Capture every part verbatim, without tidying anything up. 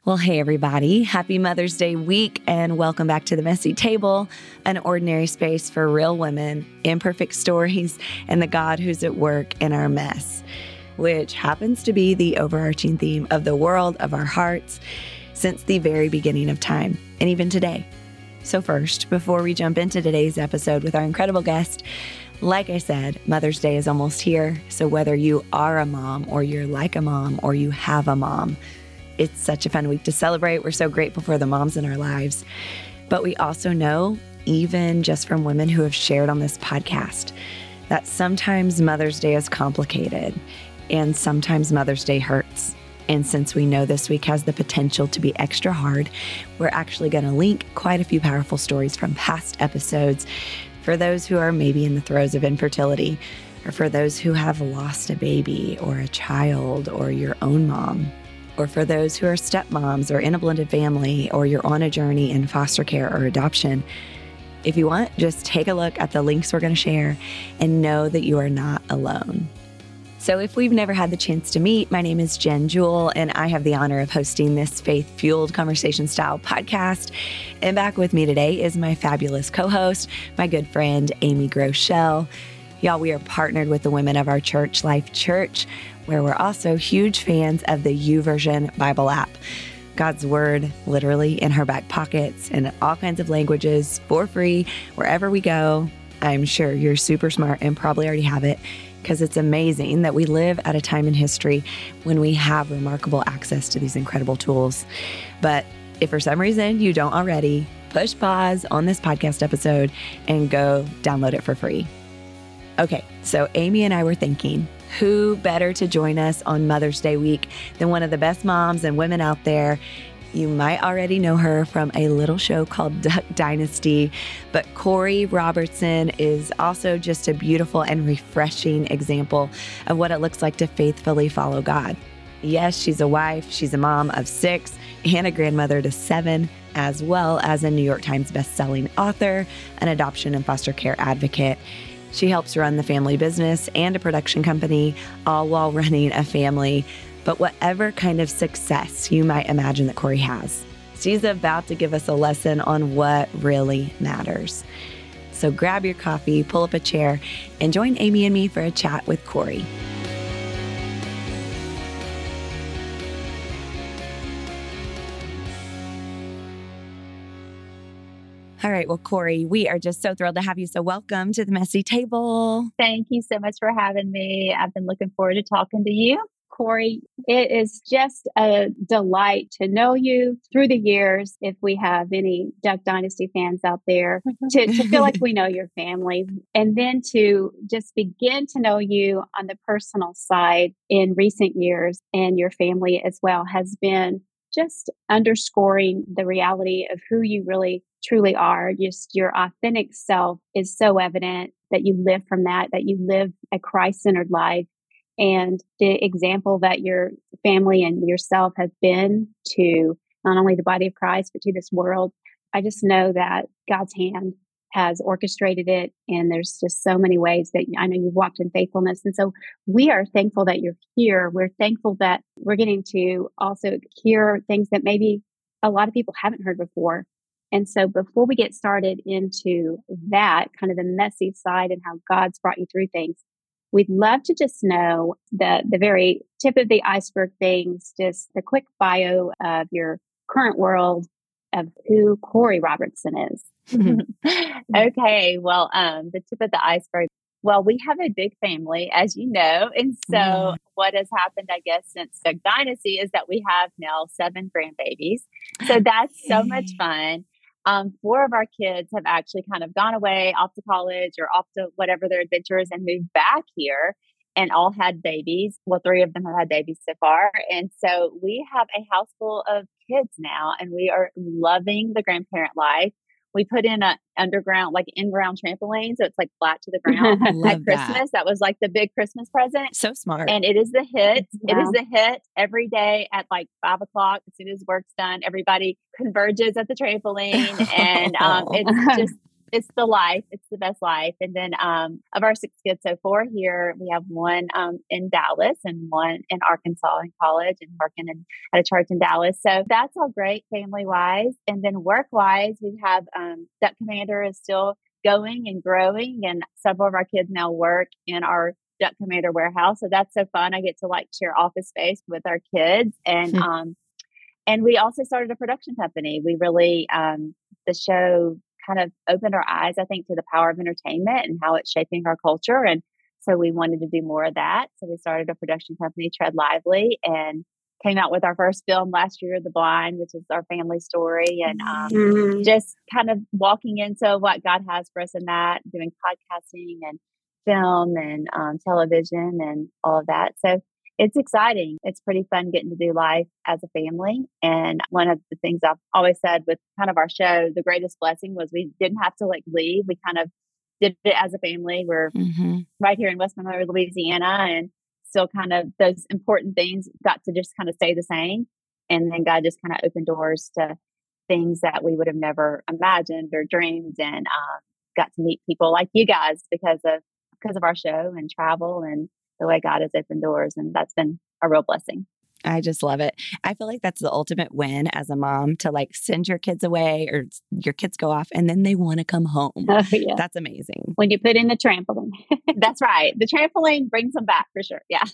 Well, hey, everybody. Happy Mother's Day week, and welcome back to The Messy Table, an ordinary space for real women, imperfect stories, and the God who's at work in our mess, which happens to be the overarching theme of the world of our hearts since the very beginning of time, and even today. So first, before we jump into today's episode with our incredible guest, like I said, Mother's Day is almost here. So whether you are a mom or you're like a mom or you have a mom, it's such a fun week to celebrate. We're so grateful for the moms in our lives. But we also know, even just from women who have shared on this podcast, that sometimes Mother's Day is complicated and sometimes Mother's Day hurts. And since we know this week has the potential to be extra hard, we're actually going to link quite a few powerful stories from past episodes for those who are maybe in the throes of infertility, or for those who have lost a baby or a child or your own mom, or for those who are stepmoms or in a blended family, or you're on a journey in foster care or adoption. If you want, just take a look at the links we're going to share and know that you are not alone. So if we've never had the chance to meet, my name is Jen Jewell, and I have the honor of hosting this faith-fueled conversation-style podcast. And back with me today is my fabulous co-host, my good friend, Amy Groeschel. Y'all, we are partnered with the women of our church, Life Church, where we're also huge fans of the YouVersion Bible app. God's word literally in her back pockets in all kinds of languages for free wherever we go. I'm sure you're super smart and probably already have it, because it's amazing that we live at a time in history when we have remarkable access to these incredible tools. But if for some reason you don't already, push pause on this podcast episode and go download it for free. Okay, so Amy and I were thinking, who better to join us on Mother's Day week than one of the best moms and women out there? You might already know her from a little show called Duck Dynasty, but Corey Robertson is also just a beautiful and refreshing example of what it looks like to faithfully follow God. Yes, she's a wife, she's a mom of six, and a grandmother to seven, as well as a New York Times bestselling author, an adoption and foster care advocate. She helps run the family business and a production company, all while running a family. But whatever kind of success you might imagine that Corey has, she's about to give us a lesson on what really matters. So grab your coffee, pull up a chair, and join Amy and me for a chat with Corey. All right. Well, Corey, we are just so thrilled to have you. So welcome to The Messy Table. Thank you so much for having me. I've been looking forward to talking to you. Corey, it is just a delight to know you through the years. If we have any Duck Dynasty fans out there, to, to feel like we know your family, and then to just begin to know you on the personal side in recent years, and your family as well, has been just underscoring the reality of who you really truly are. Just your authentic self is so evident that you live from that, that you live a Christ-centered life. And the example that your family and yourself have been to not only the body of Christ, but to this world, I just know that God's hand has orchestrated it. And there's just so many ways that I know you've walked in faithfulness. And so we are thankful that you're here. We're thankful that we're getting to also hear things that maybe a lot of people haven't heard before. And so before we get started into that, kind of the messy side and how God's brought you through things, we'd love to just know the, the very tip of the iceberg things, just the quick bio of your current world of who Corey Robertson is. Okay. Well, um, the tip of the iceberg. Well, we have a big family, as you know. And so mm. what has happened, I guess, since Duck Dynasty is that we have now seven grandbabies. So that's so much fun. Um, four of our kids have actually kind of gone away off to college or off to whatever their adventures and moved back here and all had babies. Well, three of them have had babies so far. And so we have a house full of kids now, and we are loving the grandparent life. We put in a underground, like in-ground trampoline. So it's like flat to the ground at Christmas. That. that was like the big Christmas present. So smart. And it is the hit. Wow. It is the hit every day at like five o'clock. As soon as work's done, everybody converges at the trampoline. And um, it's just it's the life. It's the best life. And then um, of our six kids, so four here, we have one um, in Dallas and one in Arkansas in college and working in, at a church in Dallas. So that's all great family wise. And then work wise, we have um, Duck Commander is still going and growing. And several of our kids now work in our Duck Commander warehouse. So that's so fun. I get to like share office space with our kids. And, um, and we also started a production company. We really, um, the show kind of opened our eyes, I think, to the power of entertainment and how it's shaping our culture. And so we wanted to do more of that. So we started a production company, Tread Lively, and came out with our first film last year, The Blind, which is our family story. And um, mm-hmm. just kind of walking into what God has for us in that, doing podcasting and film and um, television and all of that. So it's exciting. It's pretty fun getting to do life as a family. And one of the things I've always said with kind of our show, the greatest blessing was we didn't have to like leave. We kind of did it as a family. We're mm-hmm. right here in West Monroe, Louisiana, and still kind of those important things got to just kind of stay the same. And then God just kind of opened doors to things that we would have never imagined or dreamed, and um, got to meet people like you guys because of because of our show and travel and the way God has opened doors. And that's been a real blessing. I just love it. I feel like that's the ultimate win as a mom, to like send your kids away or your kids go off and then they want to come home. Oh, yeah. That's amazing. When you put in the trampoline. That's right. The trampoline brings them back for sure. Yeah.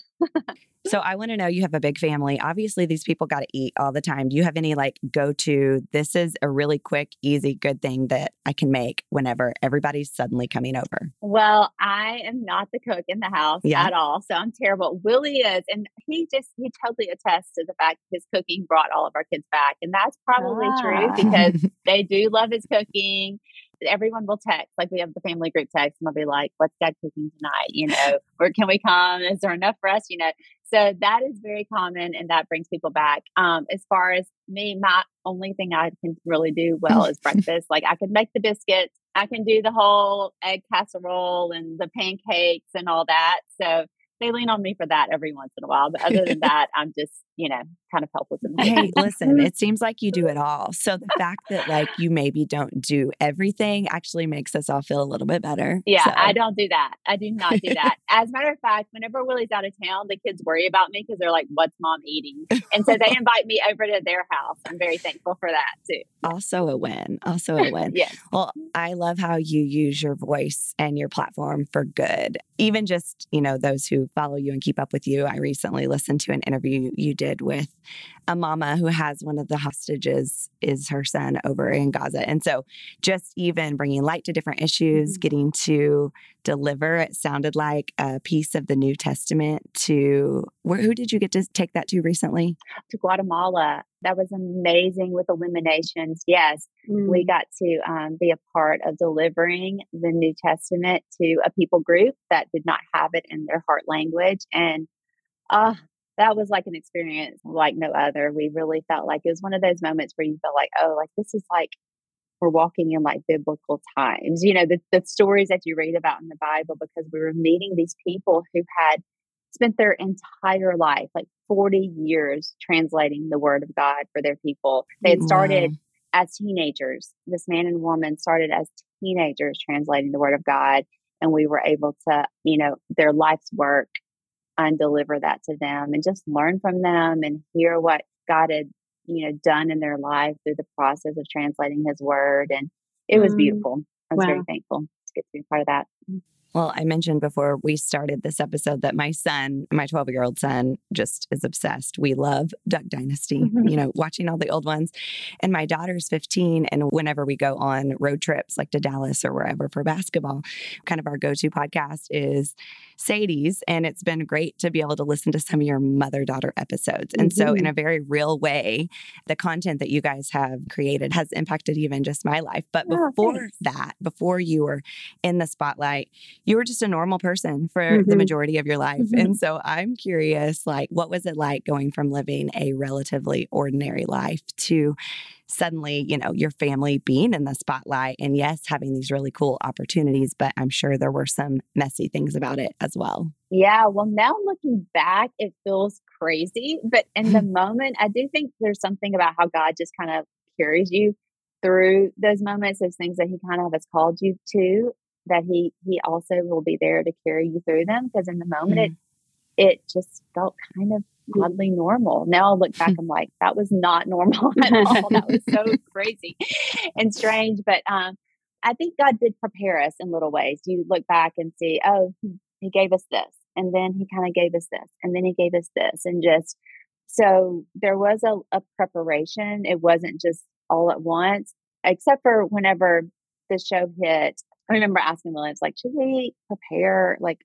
So I want to know, you have a big family. Obviously, these people got to eat all the time. Do you have any like go-to, this is a really quick, easy, good thing that I can make whenever everybody's suddenly coming over? Well, I am not the cook in the house yeah. at all. So I'm terrible. Willie is. And he just, he totally attests to the fact his cooking brought all of our kids back. And that's probably ah. true because they do love his cooking. Everyone will text, like we have the family group text, and they'll be like, what's Dad cooking tonight? You know, or can we come? Is there enough for us? You know, so that is very common and that brings people back. Um, as far as me, my only thing I can really do well is breakfast. Like I can make the biscuits, I can do the whole egg casserole and the pancakes and all that. So they lean on me for that every once in a while. But other than that, I'm just, you know, kind of helpless. In hey, listen, it seems like you do it all. So the fact that like you maybe don't do everything actually makes us all feel a little bit better. Yeah, so. I don't do that. I do not do that. As a matter of fact, whenever Willie's out of town, the kids worry about me because they're like, what's mom eating? And so they invite me over to their house. I'm very thankful for that too. Also a win. Also a win. Yes. Well, I love how you use your voice and your platform for good. Even just, you know, those who follow you and keep up with you. I recently listened to an interview you did with a mama who has one of the hostages is her son over in Gaza. And so just even bringing light to different issues, mm-hmm. getting to deliver, it sounded like a piece of the New Testament to, where, who did you get to take that to recently? To Guatemala. That was amazing with Illuminations. Yes, mm. we got to um, be a part of delivering the New Testament to a people group that did not have it in their heart language. And uh, that was like an experience like no other. We really felt like it was one of those moments where you felt like, oh, like this is like we're walking in like biblical times. You know, the, the stories that you read about in the Bible, because we were meeting these people who had spent their entire life, like forty years, translating the word of God for their people. They had started wow. as teenagers. This man and woman started as teenagers translating the word of God. And we were able to, you know, their life's work and deliver that to them and just learn from them and hear what God had, you know, done in their life through the process of translating his word. And it was mm. beautiful. I was wow. very thankful to get to be part of that. Well, I mentioned before we started this episode that my son, my twelve-year-old son, just is obsessed. We love Duck Dynasty, mm-hmm. you know, watching all the old ones. And my daughter's fifteen. And whenever we go on road trips, like to Dallas or wherever for basketball, kind of our go-to podcast is Sadie's. And it's been great to be able to listen to some of your mother-daughter episodes. And mm-hmm. so in a very real way, the content that you guys have created has impacted even just my life. But oh, before thanks. that, before you were in the spotlight, you were just a normal person for mm-hmm. the majority of your life. Mm-hmm. And so I'm curious, like, what was it like going from living a relatively ordinary life to suddenly, you know, your family being in the spotlight and yes, having these really cool opportunities, but I'm sure there were some messy things about it as well. Yeah. Well, now looking back, it feels crazy, but in the moment, I do think there's something about how God just kind of carries you through those moments, those things that he kind of has called you to, that he he also will be there to carry you through them. Because in the moment, Mm. it it just felt kind of oddly normal. Now I look back, I'm like, that was not normal at all. That was so crazy and strange. But um, I think God did prepare us in little ways. You look back and see, oh, he, he gave us this, and then he kind of gave us this, and then he gave us this, and just so there was a, a preparation. It wasn't just all at once, except for whenever the show hit. I remember asking Williams, like, should we prepare? Like,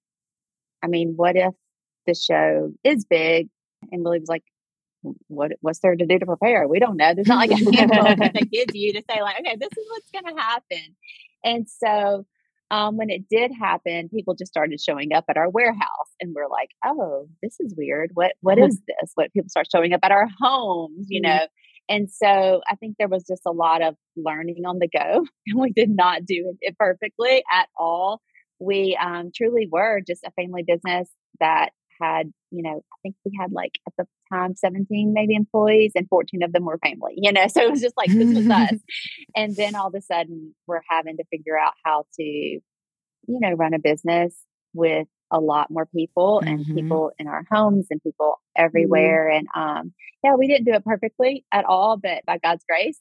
I mean, what if the show is big? And Willie was like, what what's there to do to prepare? We don't know. There's not like a handbook that they give you to say like, okay, this is what's going to happen. And so um, when it did happen, people just started showing up at our warehouse, and we're like, oh, this is weird. What what is this? What people start showing up at our homes, you know? And so I think there was just a lot of learning on the go, and we did not do it perfectly at all. We um, truly were just a family business that had, you know, I think we had like at the time seventeen maybe employees, and fourteen of them were family, you know, so it was just like, this was us. And then all of a sudden we're having to figure out how to, you know, run a business with a lot more people and Mhm. people in our homes and people everywhere. And um, yeah, we didn't do it perfectly at all, but by God's grace,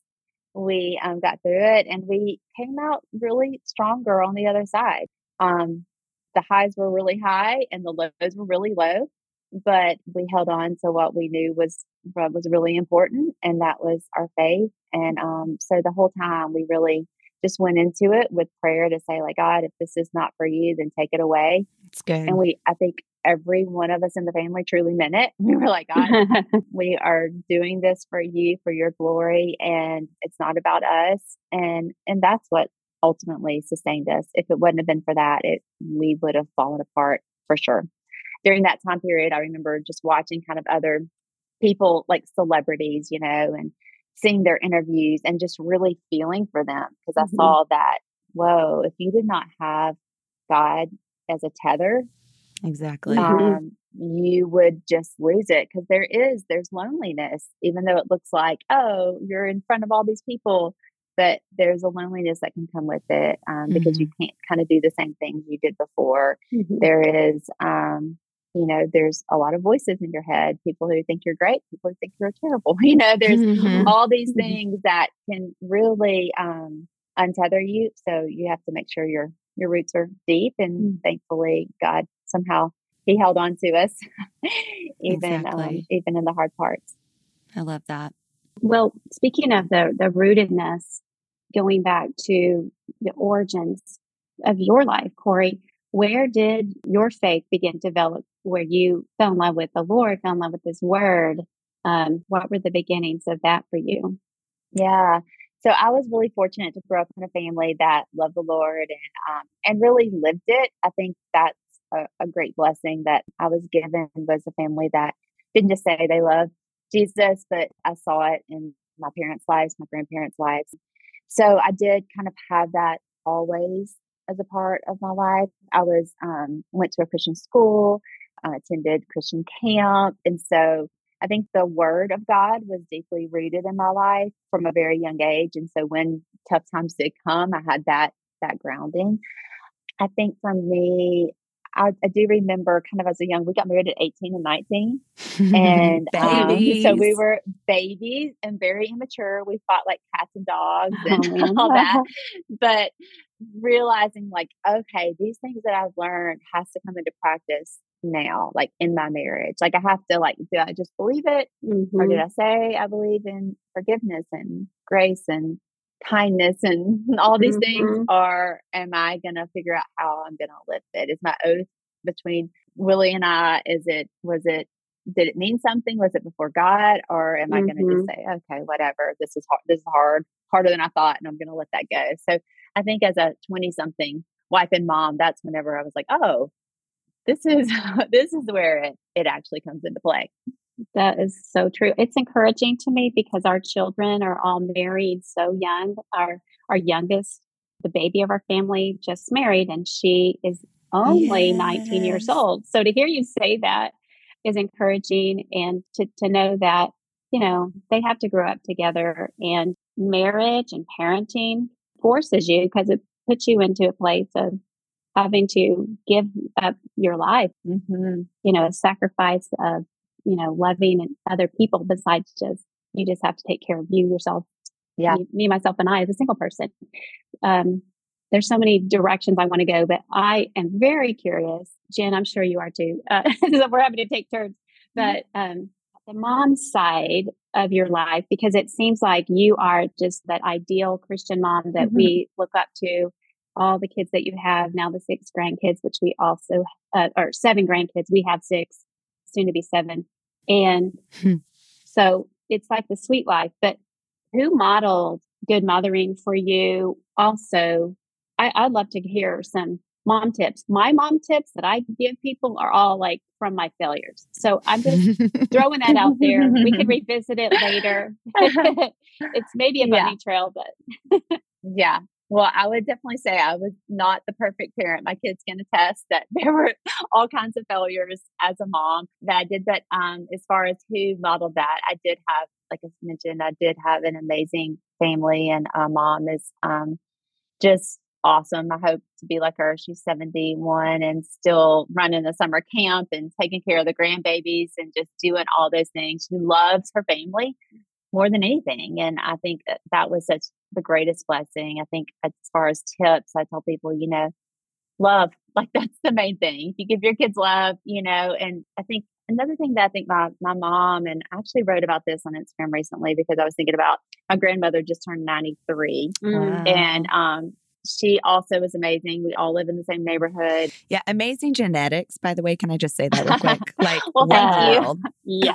we um, got through it, and we came out really stronger on the other side. Um, the highs were really high and the lows were really low, but we held on to what we knew was what was really important, and that was our faith. And um, so the whole time we really just went into it with prayer to say, like, God, if this is not for you, then take it away. It's good. And we, I think every one of us in the family truly meant it. We were like, God, we are doing this for you, for your glory, and it's not about us. And and that's what ultimately sustained us. If it wouldn't have been for that, it we would have fallen apart for sure. During that time period, I remember just watching kind of other people, like celebrities, you know, and seeing their interviews and just really feeling for them, because I Mhm. saw that, whoa, if you did not have God as a tether, Exactly. Mhm. um, you would just lose it, because there is there's loneliness, even though it looks like, oh, you're in front of all these people, but there's a loneliness that can come with it, um, because you Mhm. can't kind of do the same things you did before. Mhm. There is, um, you know, there's a lot of voices in your head, people who think you're great, people who think you're terrible. You know, there's Mhm. all these Mhm. things that can really um, untether you. So you have to make sure your your roots are deep, and Mm. thankfully, God somehow he held on to us, even um, Exactly. even in the hard parts. I love that. Well, speaking of the the rootedness, going back to the origins of your life, Corey, where did your faith begin to develop? Where you fell in love with the Lord, fell in love with His Word? Um, what were the beginnings of that for you? Yeah. So I was really fortunate to grow up in a family that loved the Lord, and um, and really lived it. I think that's a, a great blessing that I was given, was a family that didn't just say they loved Jesus, but I saw it in my parents' lives, my grandparents' lives. So I did kind of have that always as a part of my life. I was um, went to a Christian school, uh, attended Christian camp, and so I think the word of God was deeply rooted in my life from a very young age. And so when tough times did come, I had that that grounding. I think for me, I, I do remember kind of as a young, we got married at eighteen and nineteen. And um, so we Babies. were babies and very immature. We fought like cats and dogs Oh and man. all that. But realizing like, okay, these things that I've learned has to come into practice now, like in my marriage. Like I have to like, do I just believe it? Or did Mhm. I say I believe in forgiveness and grace and kindness and all these things? Mhm. Or am I going to figure out how I'm going to live it? Is my oath between Willie and I, is it, was it, did it mean something? Was it before God? Or am I going to just Mhm. say, okay, whatever, this is hard, this is hard, harder than I thought, and I'm going to let that go. So I think as a twenty something wife and mom, that's whenever I was like, oh, this is, this is where it, it actually comes into play. That is so true. It's encouraging to me because our children are all married so young. Our our youngest, the baby of our family, just married, and she is only nineteen years Yes. old. So to hear you say that is encouraging, and to to know that, you know, they have to grow up together, and marriage and parenting forces you because it puts you into a place of having to give up your life, Mm-hmm. you know, a sacrifice of, you know, loving other people besides just, you just have to take care of you yourself. Yeah. Me, me myself, and I as a single person. Um, there's so many directions I want to go, but I am very curious. Jen, I'm sure you are too. Uh, so we're having to take turns. But um, the mom side of your life, because it seems like you are just that ideal Christian mom that Mm-hmm. we look up to. All the kids that you have now, the six grandkids, which we also, uh, or seven grandkids, we have six, soon to be seven. And so it's like the sweet life. But who modeled good mothering for you? Also, I, I'd love to hear some mom tips. My mom tips that I give people are all like from my failures. So I'm just throwing that out there. We can revisit it later. It's maybe a bunny Yeah. trail, but Yeah. Well, I would definitely say I was not the perfect parent. My kids can attest that there were all kinds of failures as a mom that I did. But um, as far as who modeled that, I did have, like I mentioned, I did have an amazing family, and uh, mom is um, just awesome. I hope to be like her. She's seventy-one and still running the summer camp and taking care of the grandbabies and just doing all those things. She loves her family more than anything. And I think that, that was such the greatest blessing. I think as far as tips, I tell people, you know, love, like that's the main thing. You give your kids love, you know, and I think another thing that I think my, my mom, and I actually wrote about this on Instagram recently because I was thinking about my grandmother just turned ninety-three. Wow. And um, she also was amazing. We all live in the same neighborhood. Yeah, amazing genetics, by the way. Can I just say that real quick? Like, Well, what thank in the you. world? yeah.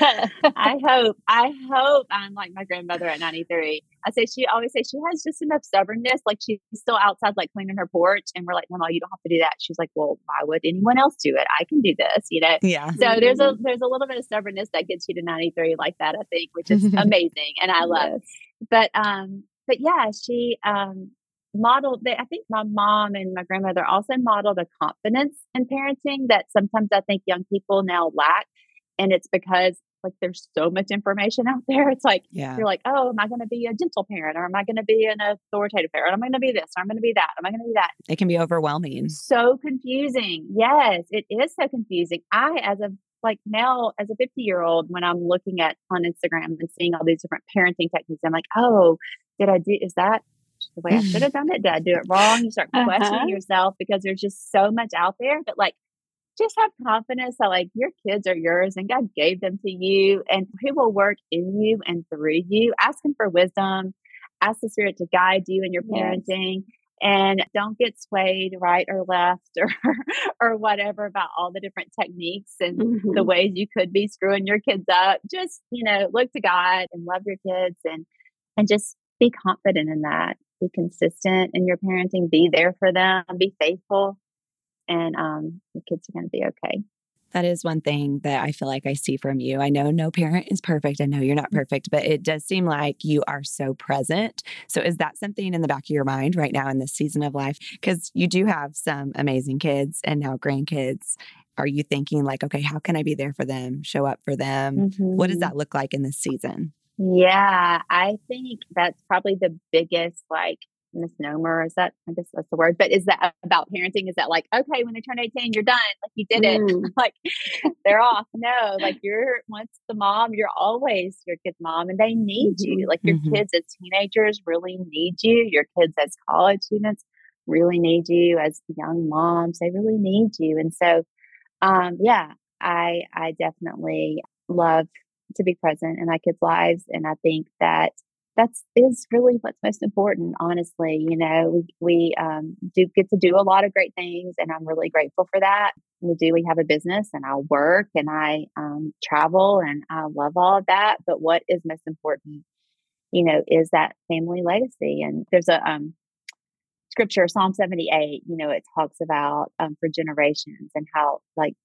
I hope, I hope I'm like my grandmother at ninety-three. I say, she always says she has just enough stubbornness. Like she's still outside, like cleaning her porch. And we're like, no, no, you don't have to do that. She's like, well, why would anyone else do it? I can do this, you know? Yeah. So there's a, there's a little bit of stubbornness that gets you to ninety-three like that, I think, which is amazing. And I love, Yes. but, um, but yeah, she, um, modeled that. I think my mom and my grandmother also modeled a confidence in parenting that sometimes I think young people now lack. And it's because like there's so much information out there. It's like, Yeah. you're like, oh, am I going to be a gentle parent, or am I going to be an authoritative parent? Am I going to be this? Or am I going to be that? Am I going to be that? It can be overwhelming. So confusing. Yes, it is so confusing. I, as a like now as a fifty year old, when I'm looking at on Instagram and seeing all these different parenting techniques, I'm like, oh, did I do, is that the way I should have done it? Did I do it wrong? You start questioning Uh-huh. yourself because there's just so much out there. But like, just have confidence that like your kids are yours and God gave them to you, and He will work in you and through you. Ask Him for wisdom. Ask the Spirit to guide you in your Yes. parenting, and don't get swayed right or left or or whatever about all the different techniques and Mhm. the ways you could be screwing your kids up. Just, you know, look to God and love your kids, and and just be confident in that. Be consistent in your parenting. Be there for them. Be faithful. And um, the kids are going to be okay. That is one thing that I feel like I see from you. I know no parent is perfect. I know you're not perfect, but it does seem like you are so present. So is that something in the back of your mind right now in this season of life? Because you do have some amazing kids and now grandkids. Are you thinking like, okay, how can I be there for them, show up for them? Mm-hmm. What does that look like in this season? Yeah, I think that's probably the biggest like misnomer. Is that, I guess that's the word, but is that about parenting? Is that like, okay, when they turn eighteen, you're done. Like you did it. Mm. Like they're off. No, like you're once the mom, you're always your kid's mom, and they need Mhm. you. Like your Mhm. kids as teenagers really need you. Your kids as college students really need you. As young moms, they really need you. And so, um, yeah, I I definitely love to be present in my kids' lives, and I think that that's is really what's most important. Honestly, you know, we we um, do get to do a lot of great things, and I'm really grateful for that. We do. We have a business, and I work, and I um, travel, and I love all of that. But what is most important, you know, is that family legacy. And there's a um, scripture, Psalm seventy-eight. You know, it talks about um, for generations and how like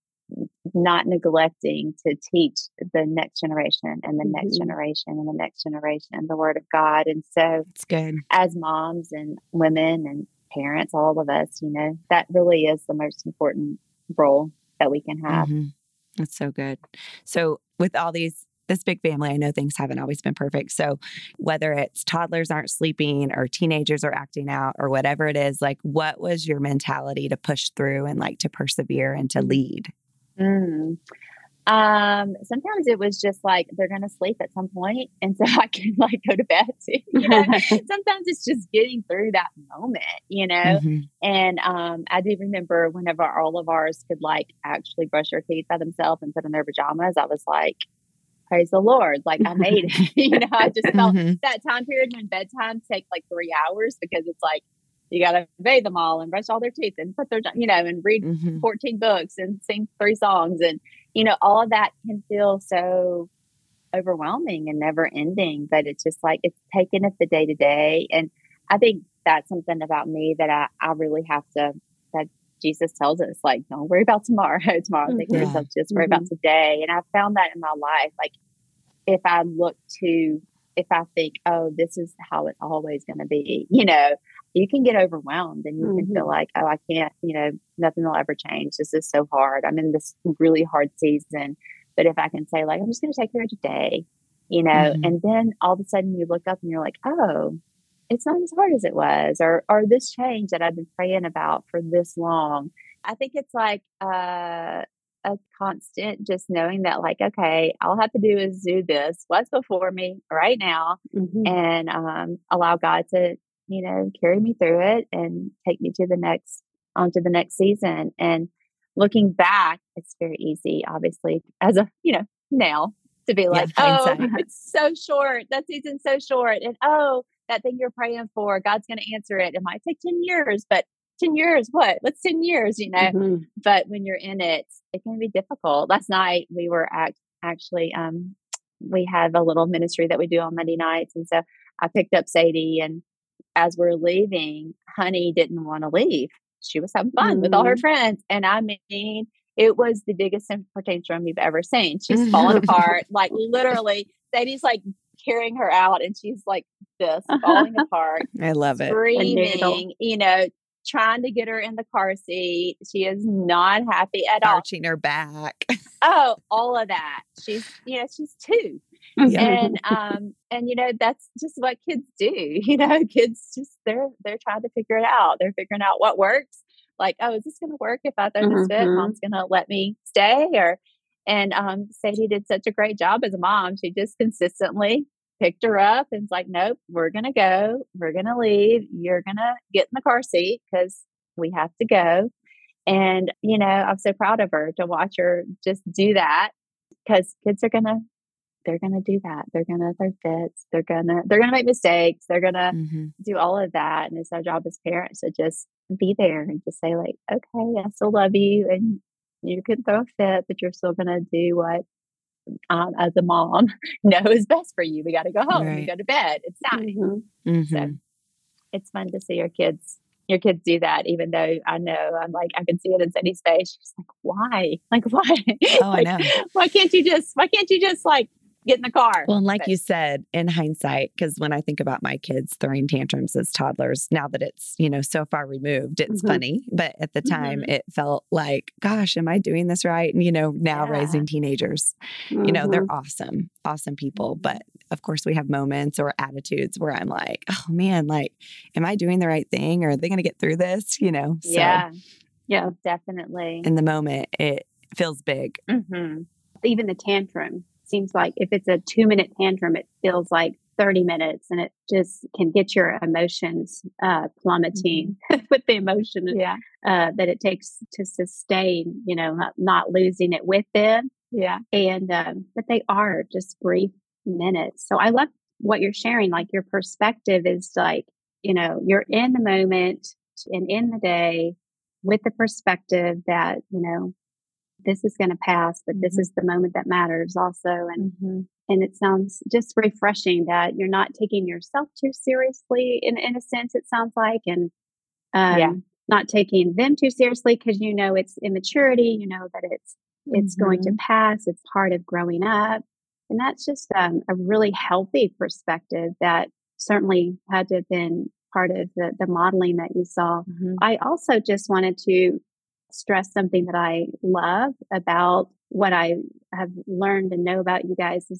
not neglecting to teach the next generation and the mm-hmm. next generation and the next generation the word of God. And so it's good as moms and women and parents, all of us, you know, that really is the most important role that we can have. Mm-hmm. That's so good. So with all these this big family, I know things haven't always been perfect. So whether it's toddlers aren't sleeping or teenagers are acting out or whatever it is, like what was your mentality to push through and like to persevere and to lead? Mm. Um, sometimes it was just like they're gonna sleep at some point, and so I can like go to bed too. You know, sometimes it's just getting through that moment, you know. Mm-hmm. And um, I do remember whenever all of ours could like actually brush their teeth by themselves and put on their pajamas, I was like, praise the Lord, like I made it. You know, I just felt Mm-hmm. that time period when bedtime takes like three hours because it's like you got to bathe them all and brush all their teeth and put their, you know, and read Mm-hmm. fourteen books and sing three songs. And, you know, all of that can feel so overwhelming and never ending, but it's just like, it's taking it the day to day. And I think that's something about me that I, I really have to, that Jesus tells us, like, don't worry about tomorrow. Tomorrow, take care of yourself, just worry about today. And I found that in my life, like, if I look to, if I think, oh, this is how it's always going to be, you know, you can get overwhelmed and you mm-hmm. can feel like, oh, I can't, you know, nothing will ever change. This is so hard. I'm in this really hard season. But if I can say, like, I'm just going to take care of today, you know, mm-hmm. and then all of a sudden you look up and you're like, oh, it's not as hard as it was, or or this change that I've been praying about for this long. I think it's like uh, a constant just knowing that, like, okay, all I have to do is do this, what's before me right now, mm-hmm. and um, allow God to, you know, carry me through it and take me to the next, on to the next season. And looking back, it's very easy, obviously, as a, you know, now to be like, yeah, oh, it's so short. That season's so short. And oh, that thing you're praying for, God's going to answer it. It might take ten years, but ten years, what? What's ten years, you know? Mm-hmm. But when you're in it, it can be difficult. Last night we were act- actually, um, we have a little ministry that we do on Monday nights. And so I picked up Sadie, and as we're leaving, Honey didn't want to leave. She was having fun mm-hmm. with all her friends. And I mean, it was the biggest temper tantrum you've ever seen. She's falling apart, like literally. Sadie's like carrying her out, and she's like this, falling apart. I love it. Screaming, you know, trying to get her in the car seat. She is not happy at all. Arching her back. Oh, all of that. She's, you know, she's two. Yeah. And, um, and, you know, that's just what kids do. You know, kids just, they're, they're trying to figure it out. They're figuring out what works. Like, oh, is this going to work if I throw this fit? Mm-hmm. Mom's going to let me stay? Or, and, um, Sadie did such a great job as a mom. She just consistently picked her up and was like, nope, we're going to go. We're going to leave. You're going to get in the car seat because we have to go. And, you know, I'm so proud of her to watch her just do that, because kids are going to, they're going to do that. They're going to throw fits. They're going to, they're going to make mistakes. They're going to mm-hmm. do all of that. And it's our job as parents to just be there and just say, like, okay, I still love you. And you can throw a fit, but you're still going to do what, um, as a mom, know is best for you. We got to go home. Right. We go to bed. It's time. Mm-hmm. Mm-hmm. So it's fun to see your kids, your kids do that, even though I know I'm like, I can see it in Sadie's face. She's like, why? Like, why? Oh, like, I know. Why can't you just, why can't you just like get in the car? Well, and like but, you said, in hindsight, because when I think about my kids throwing tantrums as toddlers, now that it's, you know, so far removed, it's mm-hmm. funny. But at the time, mm-hmm. it felt like, gosh, am I doing this right? And, you know, now yeah. raising teenagers, mm-hmm. you know, they're awesome, awesome people. Mm-hmm. But of course, we have moments or attitudes where I'm like, oh man, like, am I doing the right thing? Or are they going to get through this? You know? So, yeah. Yeah, definitely. In the moment, it feels big. Mm-hmm. Even the tantrum seems like if it's a two minute tantrum, it feels like thirty minutes, and it just can get your emotions uh, plummeting mm-hmm. with the emotion yeah. uh, that it takes to sustain, you know, not, not losing it with them. Yeah. And, um, but they are just brief minutes. So I love what you're sharing. Like your perspective is like, you know, you're in the moment and in the day with the perspective that, you know, this is going to pass, but mm-hmm. this is the moment that matters also. And, mm-hmm. and it sounds just refreshing that you're not taking yourself too seriously in, in a sense, it sounds like, and, um, yeah. not taking them too seriously because, you know, it's immaturity, you know, that it's, mm-hmm. it's going to pass. It's part of growing up. And that's just um, a really healthy perspective that certainly had to have been part of the, the modeling that you saw. Mm-hmm. I also just wanted to stress something that I love about what I have learned and know about you guys is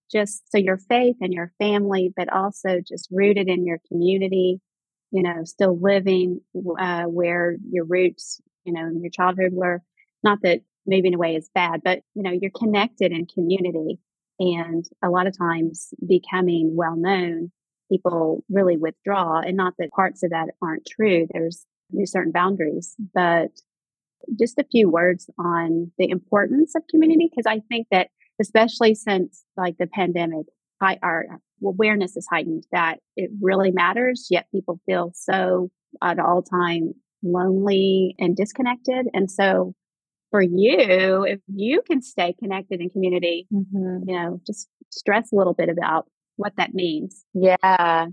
just so your faith and your family, but also just rooted in your community, you know, still living uh, where your roots, you know, in your childhood were. Not that moving away is bad, but, you know, you're connected in community. And a lot of times becoming well known, people really withdraw. And not that parts of that aren't true. There's, there's certain boundaries, but just a few words on the importance of community, because I think that especially since like the pandemic, high, our awareness is heightened that it really matters, yet people feel so at all time lonely and disconnected. And so for you, if you can stay connected in community, Mm-hmm. you know, just stress a little bit about what that means. Yeah,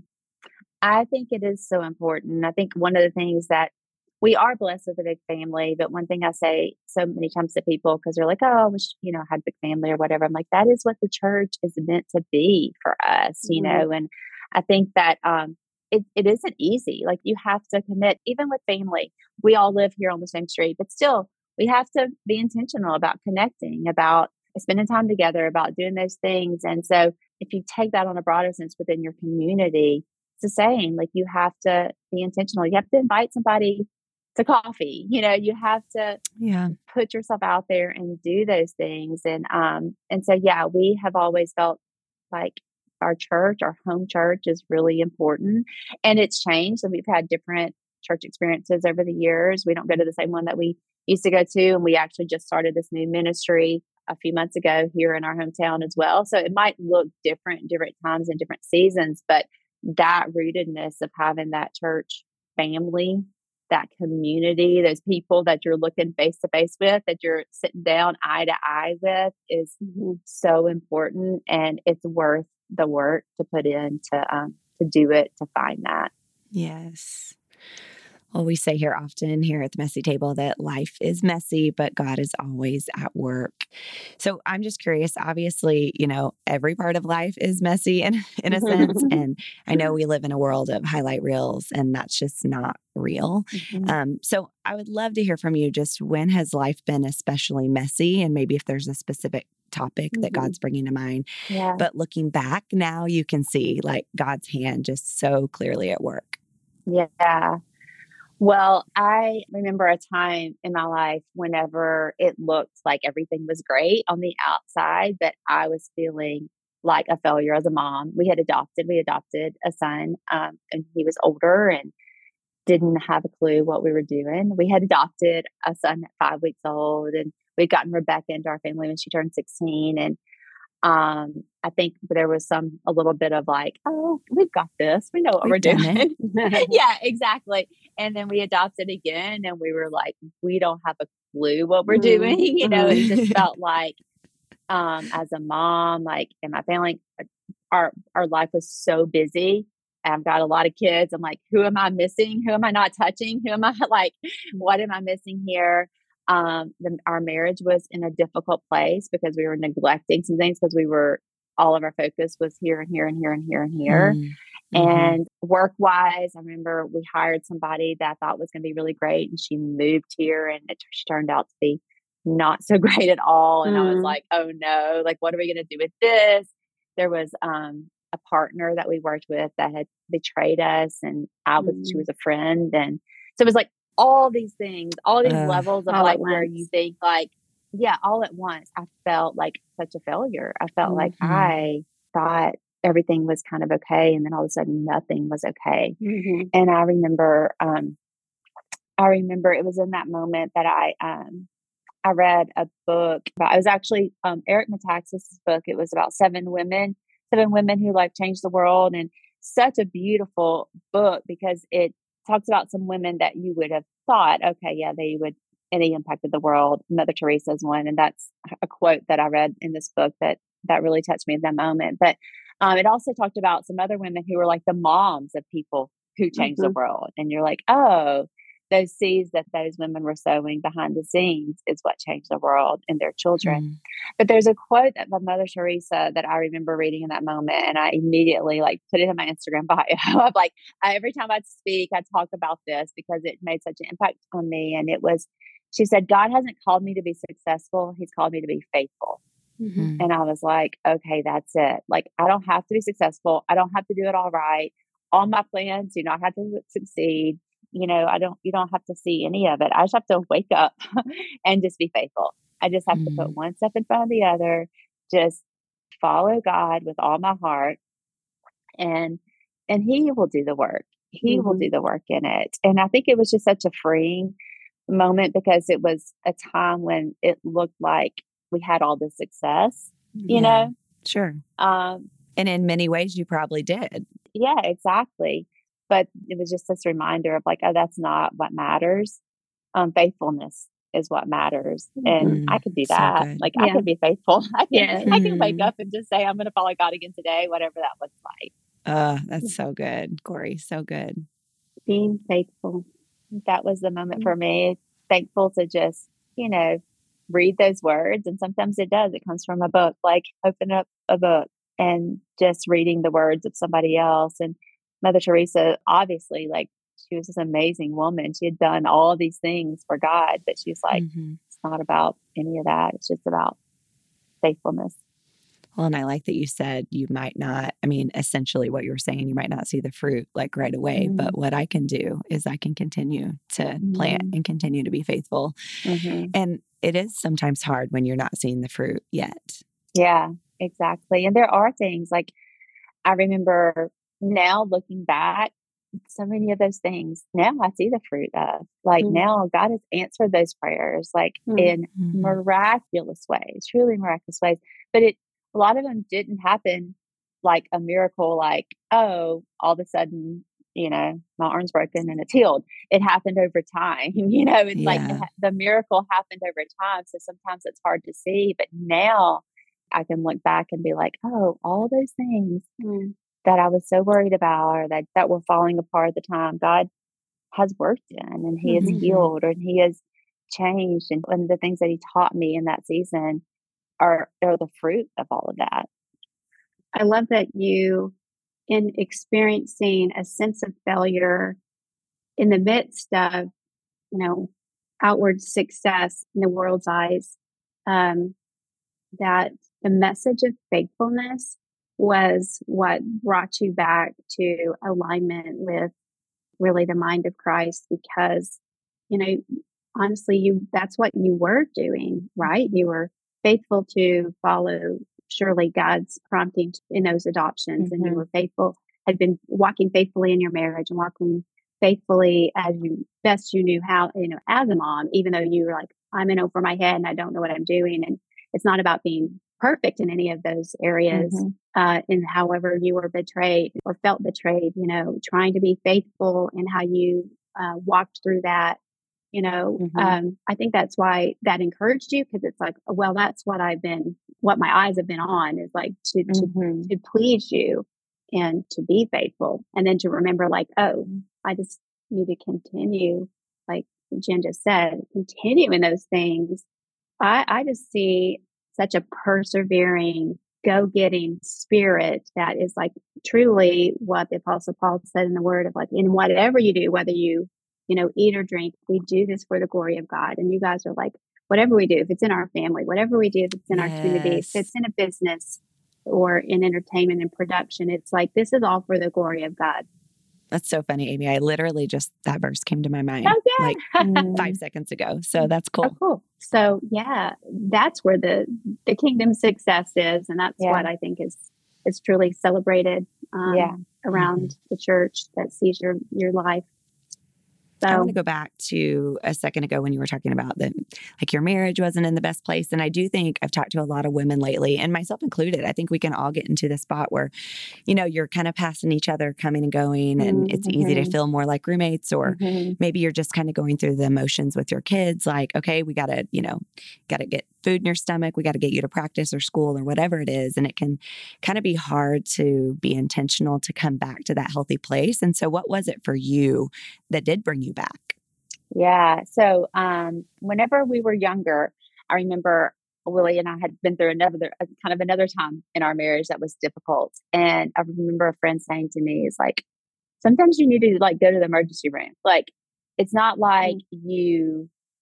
I think it is so important. I think one of the things that we are blessed with a big family, but one thing I say so many times to people, because they're like, oh, I wish, you know, I had a big family or whatever. I'm like, that is what the church is meant to be for us, you Mhm. know? And I think that um, it, it isn't easy. Like you have to commit, even with family. We all live here on the same street, but still we have to be intentional about connecting, about spending time together, about doing those things. And so if you take that on a broader sense within your community, it's the same. Like you have to be intentional. You have to invite somebody to coffee. You know, you have to Yeah. put yourself out there and do those things. And um, and so yeah, we have always felt like our church, our home church is really important. And it's changed. And we've had different church experiences over the years. We don't go to the same one that we used to go to. And we actually just started this new ministry a few months ago here in our hometown as well. So it might look different in different times and different seasons, but that rootedness of having that church family, that community, those people that you're looking face to face with, that you're sitting down eye to eye with is Mhm. so important. And it's worth the work to put in to, um, to do it, to find that. Yes. Well, we say here often here at the Messy Table that life is messy, but God is always at work. So I'm just curious, obviously, you know, every part of life is messy in, in a sense. And I know we live in a world of highlight reels and that's just not real. Mhm. Um, so I would love to hear from you, just when has life been especially messy? And maybe if there's a specific topic that Mhm. God's bringing to mind. Yeah. But looking back now, you can see like God's hand just so clearly at work. Yeah. Well, I remember a time in my life whenever it looked like everything was great on the outside, but I was feeling like a failure as a mom. We had adopted, we adopted a son, um, and he was older and didn't have a clue what we were doing. We had adopted a son at five weeks old, and we'd gotten Rebecca into our family when she turned sixteen. And um, I think there was some a little bit of like, oh, we've got this. We know what We've we're done doing. it. Yeah, exactly. And then we adopted again, and we were like, we don't have a clue what we're doing. Mhm. You know, it Mhm. just felt like, um, as a mom, like, and my family, our our life was so busy. I've got a lot of kids. I'm like, who am I missing? Who am I not touching? Who am I like? What am I missing here? Um, the, our marriage was in a difficult place because we were neglecting some things because we were all of our focus was here and here and here and here and here. Mm. Mhm. And work wise, I remember we hired somebody that I thought was going to be really great, and she moved here, and it, she turned out to be not so great at all. And I was Mm. like, oh no, like what are we going to do with this? There was um, a partner that we worked with that had betrayed us, and I was she Mm. was a friend, and so it was like all these things, all these Ugh. levels of All like at where once. you think like, yeah, all at once. I felt like such a failure. I felt like Mhm. I thought everything was kind of okay, and then all of a sudden nothing was okay. Mhm. And I remember, um, I remember it was in that moment that I, um, I read a book about, it was actually um, Eric Metaxas' book. It was about seven women, seven women who like changed the world, and such a beautiful book because it talks about some women that you would have thought, okay, yeah, they would, and they impacted the world. Mother Teresa's one, and that's a quote that I read in this book that that really touched me at that moment. But um, it also talked about some other women who were like the moms of people who changed the Mhm. world, and you're like, oh, those seeds that those women were sowing behind the scenes is what changed the world and their children. Mm. But there's a quote that by Mother Teresa that I remember reading in that moment, and I immediately like put it in my Instagram bio. I'm like, I, every time I speak, I talk about this because it made such an impact on me. And it was, she said, God hasn't called me to be successful; He's called me to be faithful. Mhm. And I was like, okay, that's it. Like, I don't have to be successful. I don't have to do it all right. All my plans do not have to su- succeed. You know, I don't, you don't have to see any of it. I just have to wake up and just be faithful. I just have to put Mhm. one step in front of the other, just follow God with all my heart, and and he will do the work. He will Mhm. do the work in it. And I think it was just such a freeing moment because it was a time when it looked like we had all the success, you Yeah, know? sure. Um, And in many ways, you probably did. yeah, exactly. But it was just this reminder of like, oh, that's not what matters. Um, faithfulness is what matters. And Mhm. I Mm, could do so that. good. Like I Yeah. can be faithful. I can Yes. I can wake Mhm. up and just say I'm gonna follow God again today, whatever that looks like. Uh, that's so good, Corey. So good. Being faithful. That was the moment Mm. for me. Thankful to just, you know, read those words. And sometimes it does. It comes from a book, like open up a book and just reading the words of somebody else. And Mother Teresa, obviously, like she was this amazing woman. She had done all these things for God, but she's like, Mhm. it's not about any of that. It's just about faithfulness. Well, and I like that you said you might not, I mean, essentially what you were saying, you might not see the fruit like right away, Mm-hmm. but what I can do is I can continue to plant Mm-hmm. and continue to be faithful. Mm-hmm. And it is sometimes hard when you're not seeing the fruit yet. Yeah, exactly. And there are things like I remember now looking back, so many of those things now I see the fruit of. Like Mm. now God has answered those prayers like Mm. in Mhm. miraculous ways, truly miraculous ways. But it a lot of them didn't happen like a miracle, like, oh, all of a sudden, you know, my arm's broken and it's healed. It happened over time. You know, it's like it Yeah. ha- the miracle happened over time. So sometimes it's hard to see, but now I can look back and be like, oh, all those things Mm. that I was so worried about or that, that were falling apart at the time, God has worked in and He has Mhm. Mhm. healed and He has changed. And, and the things that He taught me in that season are, are the fruit of all of that. I love that you, in experiencing a sense of failure in the midst of, you know, outward success in the world's eyes, um, that the message of faithfulness was what brought you back to alignment with really the mind of Christ because, you know, honestly, you that's what you were doing, right? You were faithful to follow surely God's prompting in those adoptions, and you Mm-hmm. were faithful, had been walking faithfully in your marriage and walking faithfully as you best you knew how, you know, as a mom, even though you were like, I'm in over my head and I don't know what I'm doing. And it's not about being perfect in any of those areas. Mm-hmm. Uh, in however you were betrayed or felt betrayed, you know, trying to be faithful in how you uh, walked through that you know Mm-hmm. um, I think that's why that encouraged you because it's like well that's what I've been what my eyes have been on is like to to Mm-hmm. to please you and to be faithful and then to remember like oh I just need to continue like Jen just said continue in those things i i just see such a persevering go-getting spirit that is like truly what the apostle Paul said in the word of like in whatever you do whether you you know, eat or drink. We do this for the glory of God. And you guys are like, whatever we do, if it's in our family, whatever we do, if it's in our community, if it's Yes. in a business or in entertainment and production, it's like, this is all for the glory of God. That's so funny, Amy. I literally just, that verse came to my mind Oh, like yeah. five seconds ago. So that's Oh, cool. cool. So yeah, that's where the, the kingdom success is. And that's Yeah. what I think is, is truly celebrated um, Yeah. around Mhm. the church that sees your, your life. I want to So go back to a second ago when you were talking about that, like your marriage wasn't in the best place. And I do think I've talked to a lot of women lately, and myself included. I think we can all get into the spot where, you know, you're kind of passing each other, coming and going, and it's easy to Mm-hmm. feel more like roommates, or Mm-hmm. maybe you're just kind of going through the emotions with your kids. Like, okay, we got to, you know, got to get food in your stomach. We got to get you to practice or school or whatever it is. And it can kind of be hard to be intentional to come back to that healthy place. And so, what was it for you that did bring you back? Yeah. So, um, whenever we were younger, I remember Willie and I had been through another uh, kind of another time in our marriage that was difficult. And I remember a friend saying to me, "Is like sometimes you need to like go to the emergency room. Like it's not like mm, you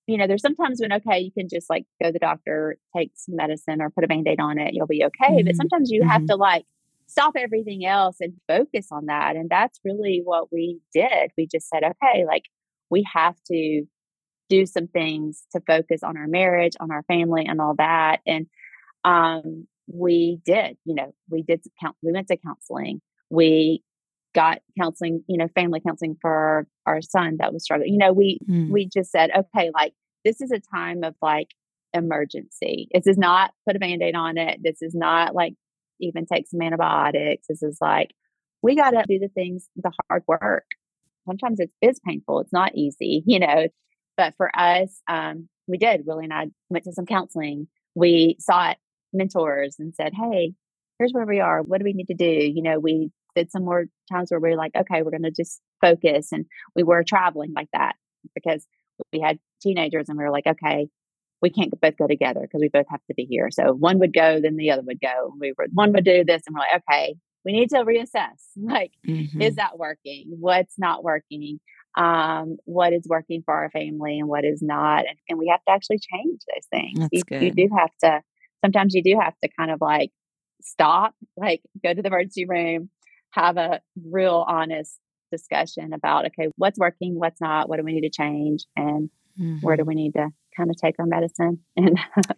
you know, there's sometimes when, okay, you can just like go to the doctor, take some medicine or put a Band-Aid on it, you'll be okay. But Mm-hmm. sometimes you have Mm-hmm. to like stop everything else and focus on that. And that's really what we did. We just said, okay, like we have to do some things to focus on our marriage, on our family and all that. And um, we did, you know, we did count, we went to counseling. We got counseling, you know, family counseling for our son that was struggling. You know, we Mm. we just said, okay, like this is a time of like emergency. This is not put a Band-Aid on it. This is not like even take some antibiotics. This is like we got to do the things, the hard work. Sometimes it is painful. It's not easy, you know. But for us, um, we did. Willie and I went to some counseling. We sought mentors and said, hey, here's where we are. What do we need to do? You know, we did some more times where we were like, okay, we're going to just focus. And we were traveling like that because we had teenagers and we were like, okay, we can't both go together because we both have to be here. So one would go, then the other would go. We were, one would do this and we're like, okay, we need to reassess. Like, Mm-hmm. is that working? What's not working? Um, what is working for our family and what is not? And, and we have to actually change those things. That's You, good. you do have to, sometimes you do have to kind of like stop, like go to the emergency room, have a real honest discussion about, okay, what's working, what's not, what do we need to change? And Mm-hmm. where do we need to kind of take our medicine and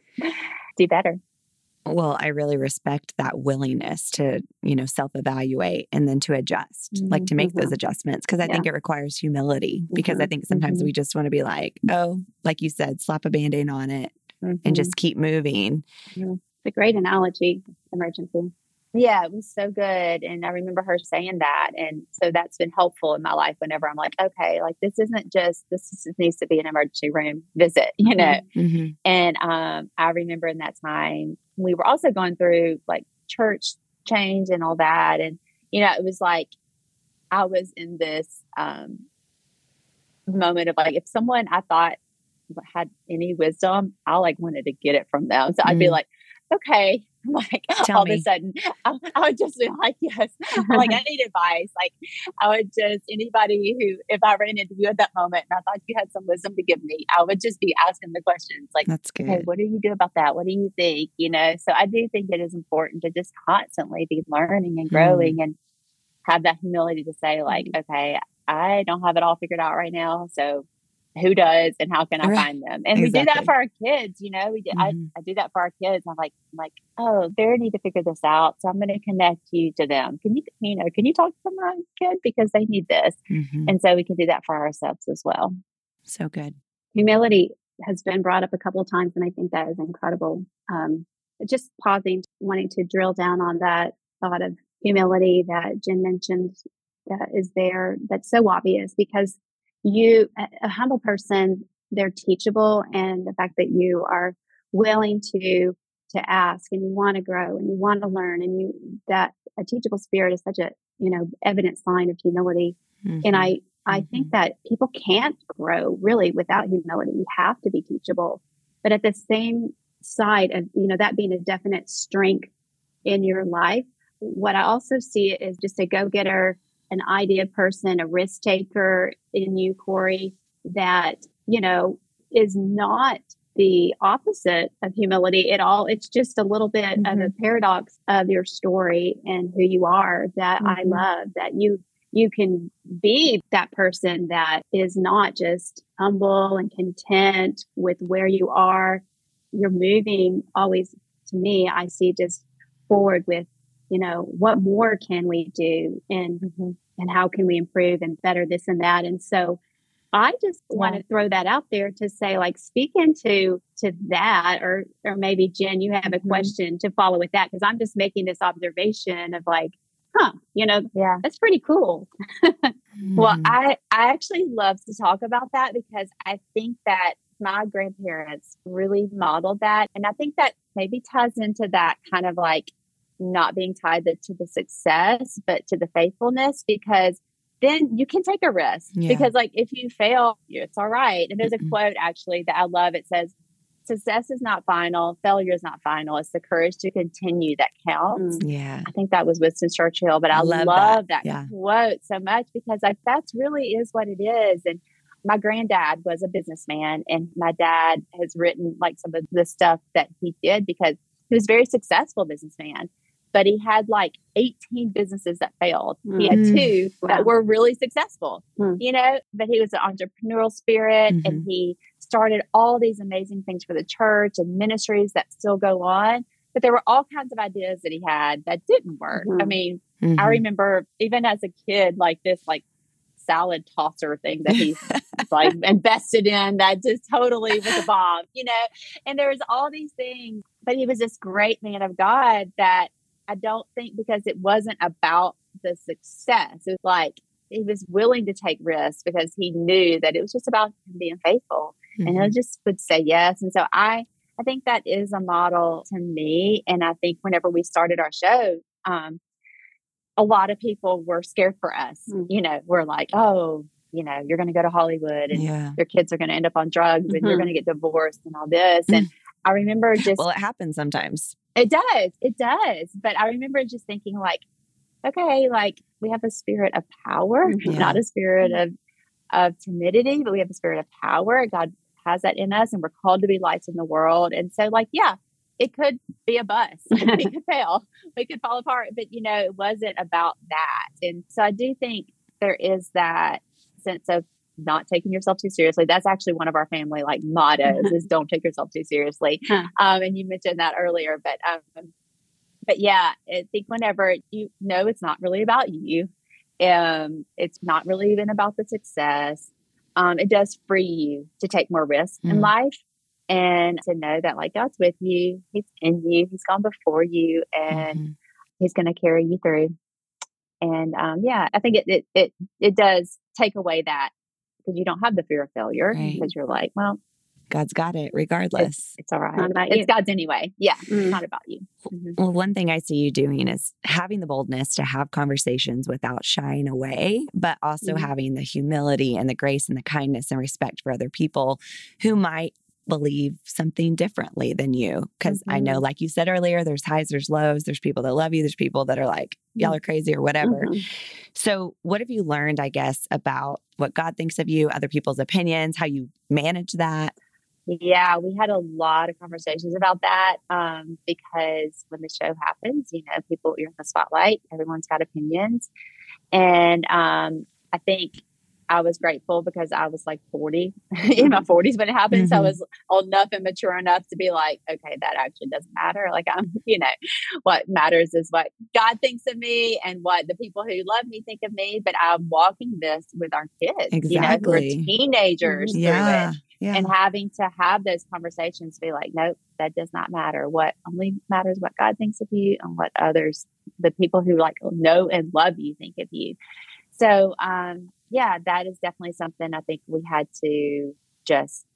do better? Well, I really respect that willingness to, you know, self-evaluate and then to adjust, mm-hmm. like to make mm-hmm. those adjustments. Cause I yeah. think it requires humility because mm-hmm. I think sometimes mm-hmm. we just want to be like, oh, like you said, slap a Band-Aid on it mm-hmm. and just keep moving. Mm-hmm. It's a great analogy, emergency. Yeah, it was so good. And I remember her saying that. And so that's been helpful in my life whenever I'm like, okay, like this isn't just, this is, needs to be an emergency room visit, you know? Mm-hmm. And um, I remember in that time, we were also going through like church change and all that. And, you know, it was like, I was in this um, moment of like, if someone I thought had any wisdom, I like wanted to get it from them. So mm. I'd be like, okay, like Tell all me. of a sudden I, I would just be like, yes, like I need advice. Like I would just, anybody who, if I ran into you at that moment and I thought you had some wisdom to give me, I would just be asking the questions like, that's good. Hey, what do you do about that? What do you think? You know, so I do think it is important to just constantly be learning and growing mm. and have that humility to say like, okay, I don't have it all figured out right now. So who does and how can I right. find them? And exactly. we do that for our kids, you know, we do, mm-hmm. I, I do that for our kids. I'm like, I'm like, oh, they need to figure this out. So I'm going to connect you to them. Can you, you know, can you talk to my kid because they need this? Mm-hmm. And so we can do that for ourselves as well. So good. Humility has been brought up a couple of times. And I think that is incredible. Um, just pausing, wanting to drill down on that thought of humility that Jen mentioned that is there. That's so obvious because you, a humble person, they're teachable. And the fact that you are willing to, to ask and you want to grow and you want to learn and you, that a teachable spirit is such a, you know, evident sign of humility. Mm-hmm. And I, I mm-hmm. think that people can't grow really without humility. You have to be teachable, but at the same side of, you know, that being a definite strength in your life, what I also see is just a go-getter, an idea person, a risk taker in you, Corey, that, you know, is not the opposite of humility at all. It's just a little bit mm-hmm. of a paradox of your story and who you are that mm-hmm. I love, that you, you can be that person that is not just humble and content with where you are. You're moving always, to me, I see just forward with, you know, what more can we do and mm-hmm. and how can we improve and better this and that. And so I just yeah. want to throw that out there to say, like, speak into to that, or or maybe Jen, you have a mm-hmm. question to follow with that, because I'm just making this observation of like, huh, you know, yeah, that's pretty cool. mm-hmm. Well, I I actually love to talk about that because I think that my grandparents really modeled that, and I think that maybe ties into that kind of like not being tied to the success, but to the faithfulness, because then you can take a risk yeah. because like if you fail, it's all right. And there's a mm-hmm. quote actually that I love. It says, success is not final. Failure is not final. It's the courage to continue that counts. Mm, yeah. I think that was Winston Churchill, but I, I love, love that, that yeah. quote so much because like that's really is what it is. And my granddad was a businessman, and my dad has written like some of the stuff that he did because he was a very successful businessman, but he had like eighteen businesses that failed. Mm. He had two wow. that were really successful, mm. you know, but he was an entrepreneurial spirit mm-hmm. and he started all these amazing things for the church and ministries that still go on. But there were all kinds of ideas that he had that didn't work. Mm-hmm. I mean, mm-hmm. I remember even as a kid, like this, like salad tosser thing that he like invested in that just totally was a bomb, you know, and there was all these things, but he was this great man of God that I don't think because it wasn't about the success. It was like, he was willing to take risks because he knew that it was just about him being faithful mm-hmm. and he just would say yes. And so I, I think that is a model to me. And I think whenever we started our show, um, a lot of people were scared for us. Mm-hmm. You know, we're like, oh, you know, you're going to go to Hollywood and yeah. your kids are going to end up on drugs mm-hmm. and you're going to get divorced and all this. And I remember just... Well, it happens sometimes. It does. It does. But I remember just thinking like, okay, like we have a spirit of power, yeah. not a spirit of, of timidity, but we have a spirit of power. God has that in us and we're called to be lights in the world. And so like, yeah, it could be a bust. We could fail. We could fall apart. But, you know, it wasn't about that. And so I do think there is that sense of not taking yourself too seriously. That's actually one of our family like mottos is don't take yourself too seriously. Huh. Um, and you mentioned that earlier, but, um, but yeah, I think whenever you know, it's not really about you. Um, it's not really even about the success. Um, it does free you to take more risks mm. in life and to know that like God's with you, he's in you, he's gone before you and mm-hmm. he's going to carry you through. And, um, yeah, I think it, it, it, it does take away that because you don't have the fear of failure right. because you're like, well, God's got it regardless. It's, it's all right. Not about it's you. God's anyway. Yeah. Mm. It's not about you. Mm-hmm. Well, one thing I see you doing is having the boldness to have conversations without shying away, but also mm-hmm. having the humility and the grace and the kindness and respect for other people who might believe something differently than you. Because mm-hmm. I know, like you said earlier, there's highs, there's lows, there's people that love you, there's people that are like, y'all are crazy or whatever. Mm-hmm. So what have you learned, I guess, about what God thinks of you, other people's opinions, how you manage that? Yeah, we had a lot of conversations about that um, because when the show happens, you know, people, you're in the spotlight, everyone's got opinions. And um, I think I was grateful because I was like forty in my forties when it happened. Mm-hmm. So I was old enough and mature enough to be like, okay, that actually doesn't matter. Like I'm, you know, what matters is what God thinks of me and what the people who love me think of me. But I'm walking this with our kids, exactly. you know, who are teenagers mm-hmm. yeah. through it. Yeah. And having to have those conversations, be like, nope, that does not matter. What only matters what God thinks of you and what others, the people who like know and love you think of you. So, um, yeah, that is definitely something I think we had to just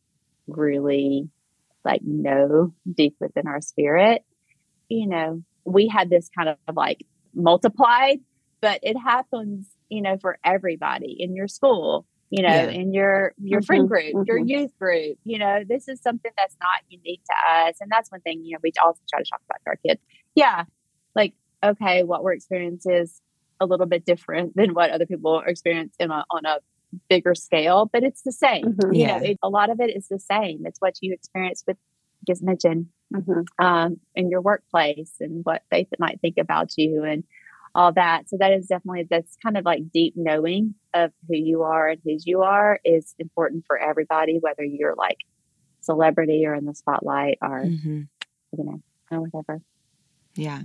really like know deep within our spirit. You know, we had this kind of like multiplied, but it happens, you know, for everybody in your school. You know, yeah. in your, your mm-hmm, friend group, mm-hmm. your youth group, you know, this is something that's not unique to us. And that's one thing, you know, we also try to talk about to our kids. Yeah. Like, okay, what we're experiencing is a little bit different than what other people experience in a, on a bigger scale, but it's the same. Mm-hmm, you yeah. know, it, a lot of it is the same. It's what you experience with, just mentioned, mm-hmm. um, in your workplace and what they might think about you and all that. So that is definitely, that's kind of like deep knowing of who you are and whose you are is important for everybody, whether you're like celebrity or in the spotlight or, mm-hmm. you know, or whatever. Yeah.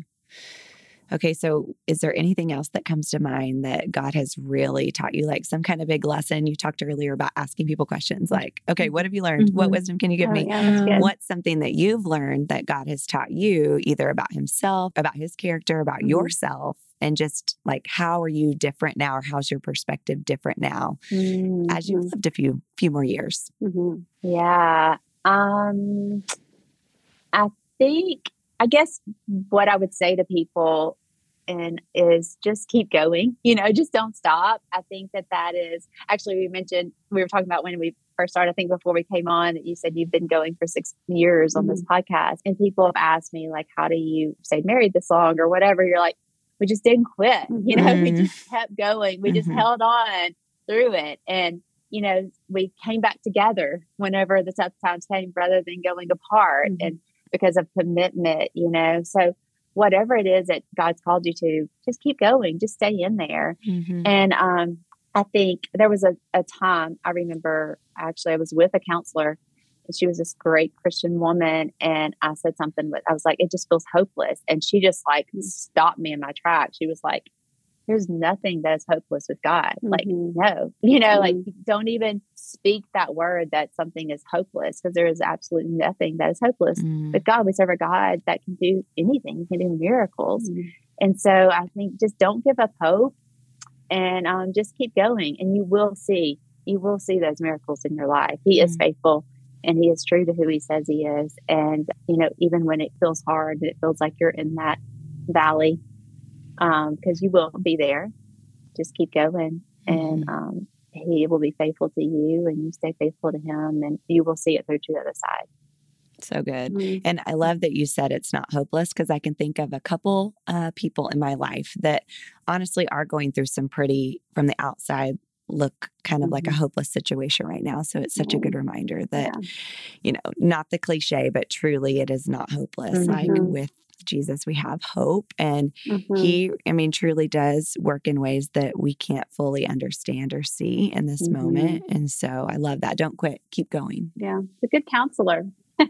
Okay. So is there anything else that comes to mind that God has really taught you, like some kind of big lesson? You talked earlier about asking people questions like, okay, what have you learned? Mm-hmm. What wisdom can you give oh, me? Yeah, what's something that you've learned that God has taught you either about himself, about his character, about mm-hmm. yourself? And just like, how are you different now? Or how's your perspective different now mm-hmm. as you've lived a few, few more years? Mm-hmm. Yeah. Um, I think, I guess what I would say to people and is just keep going, you know, just don't stop. I think that that is actually, we mentioned, we were talking about when we first started, I think before we came on, that you said you've been going for six years on mm-hmm. this podcast. And people have asked me like, how do you stay married this long or whatever? You're like, we just didn't quit. You know, mm-hmm. we just kept going. We mm-hmm. just held on through it. And, you know, we came back together whenever the tough times came rather than going apart mm-hmm. and because of commitment, you know. So whatever it is that God's called you to, just keep going, just stay in there. Mm-hmm. And um, I think there was a, a time I remember actually I was with a counselor and she was this great Christian woman. And I said something, but I was like, it just feels hopeless. And she just like stopped me in my tracks. She was like, there's nothing that's hopeless with God. Mm-hmm. Like, no, you know, mm-hmm. like don't even speak that word that something is hopeless because there is absolutely nothing that is hopeless. Mm-hmm. With God, we serve a God that can do anything, he can do miracles. Mm-hmm. And so I think just don't give up hope and um, just keep going and you will see, you will see those miracles in your life. He mm-hmm. is faithful and he is true to who he says he is. And, you know, even when it feels hard and it feels like you're in that valley, um, because you will be there. Just keep going and, um, he will be faithful to you and you stay faithful to him and you will see it through to the other side. So good. Mm-hmm. And I love that you said it's not hopeless because I can think of a couple uh, people in my life that honestly are going through some pretty, from the outside, look kind of mm-hmm. like a hopeless situation right now. So it's such mm-hmm. a good reminder that, yeah. you know, not the cliche, but truly it is not hopeless. Mm-hmm. Like with Jesus, we have hope and mm-hmm. he, I mean, truly does work in ways that we can't fully understand or see in this mm-hmm. moment. And so I love that. Don't quit. Keep going. Yeah. It's a good counselor.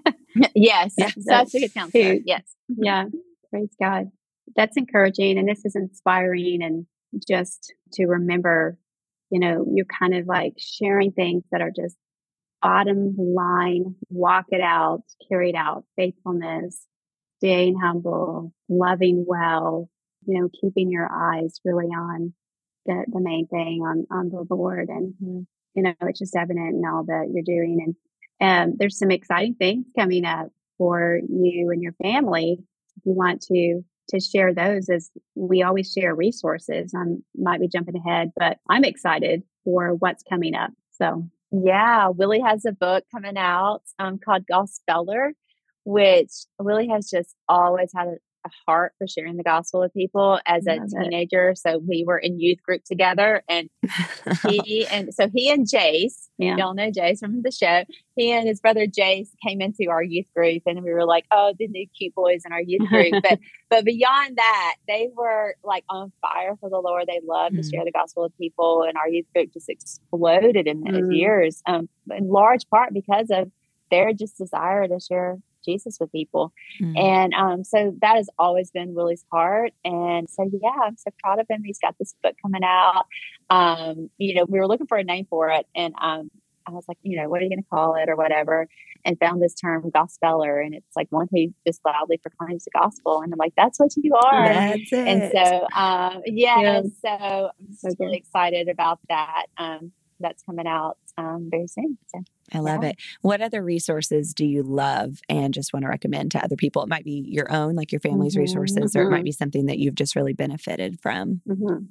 yes. Yeah, such a good counselor. Yes. Yeah. Praise God. That's encouraging. And this is inspiring. And just to remember, you know, you're kind of like sharing things that are just bottom line, walk it out, carry it out, faithfulness, staying humble, loving well, you know, keeping your eyes really on the, the main thing, on, on the Lord. And, mm-hmm. you know, it's just evident in all that you're doing. And um, there's some exciting things coming up for you and your family. If you want to to share those, as we always share resources. I might be jumping ahead, but I'm excited for what's coming up. So yeah, Willie has a book coming out um, called Gospeller, which Willie has just always had a, a heart for sharing the gospel with people as a teenager. It. So we were in youth group together and he, and so he and Jace, yeah. y'all know Jace from the show, he and his brother Jace came into our youth group and we were like, oh, the new cute boys in our youth group. but, but beyond that, they were like on fire for the Lord. They loved mm. to share the gospel with people and our youth group just exploded in those mm. years, um, in large part because of their just desire to share Jesus with people. Mm. And um, so that has always been Willie's heart. And so, yeah, I'm so proud of him. He's got this book coming out. Um, you know, we were looking for a name for it. And um, I was like, you know, what are you going to call it or whatever? And found this term Gospeller. And it's like one who just loudly proclaims the gospel. And I'm like, that's what you are. That's it. And so, um, yeah, yeah. so I'm so really excited about that. Um, that's coming out um, very soon. So. I love yeah. it. What other resources do you love and just want to recommend to other people? It might be your own, like your family's mm-hmm, resources, mm-hmm. or it might be something that you've just really benefited from. Mm-hmm.